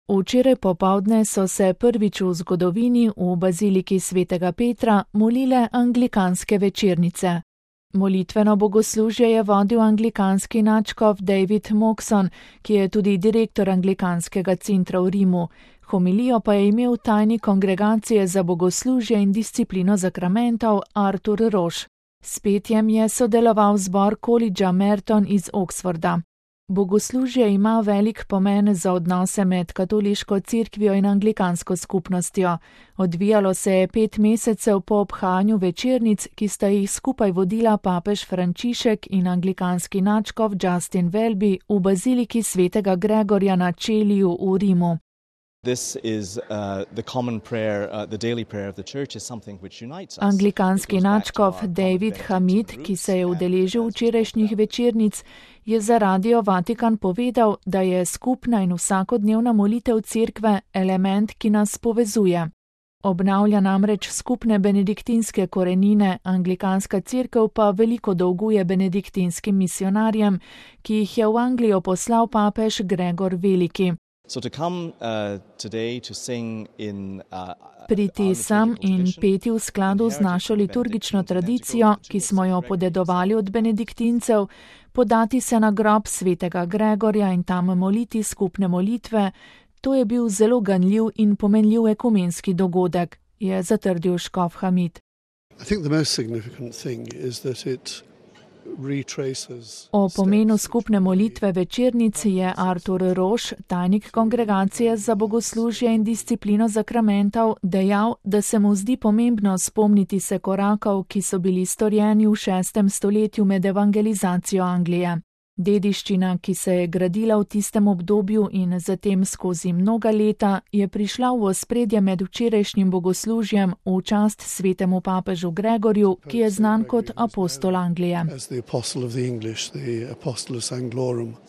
Včeraj popoldne so se prvič v zgodovini v baziliki svetega Petra molile anglikanske večernice. Molitveno bogoslužje je vodil anglikanski nadškof David Moxon, ki je tudi direktor anglikanskega centra v Rimu. Homilijo pa je imel tajnik kongregacije za bogoslužje in disciplino zakramentov Arthur Roche. S petjem je sodeloval zbor Collegea Merton iz Oxforda. Bogoslužje ima velik pomen za odnose med katoliško cerkvijo in anglikansko skupnostjo. Odvijalo se je 5 mesecev po obhajanju večernic, ki sta jih skupaj vodila papež Frančišek in anglikanski nadškof Justin Welby v baziliki svetega Gregorja na Celiju v Rimu. Anglikanski nadškof David Hamid, ki se je udeležil včerajšnjih večernic, je za Radio Vatikan povedal, da je skupna in vsakodnevna molitev cerkve element, ki nas povezuje. Obnavlja namreč skupne benediktinske korenine, anglikanska cerkev pa veliko dolguje benediktinskim misionarjem, ki jih je v Anglijo poslal papež Gregor Veliki. Priti sem in peti v skladu z našo liturgično tradicijo, ki smo jo podedovali od benediktincev, podati se na grob svetega Gregorja in tam moliti skupne molitve, to je bil zelo ganljiv in pomenljiv ekumenski dogodek, je zatrdil škof Hamid. O pomenu skupne molitve večernic je Arthur Roche, tajnik kongregacije za bogoslužje in disciplino zakramentov, dejal, da se mu zdi pomembno spomniti se korakov, ki so bili storjeni v 6. stoletju med evangelizacijo Anglije. Dediščina, ki se je gradila v tistem obdobju in zatem skozi mnoga leta, je prišla v ospredje med včerajšnjim bogoslužjem v čast svetemu papežu Gregorju, ki je znan kot apostol Anglije.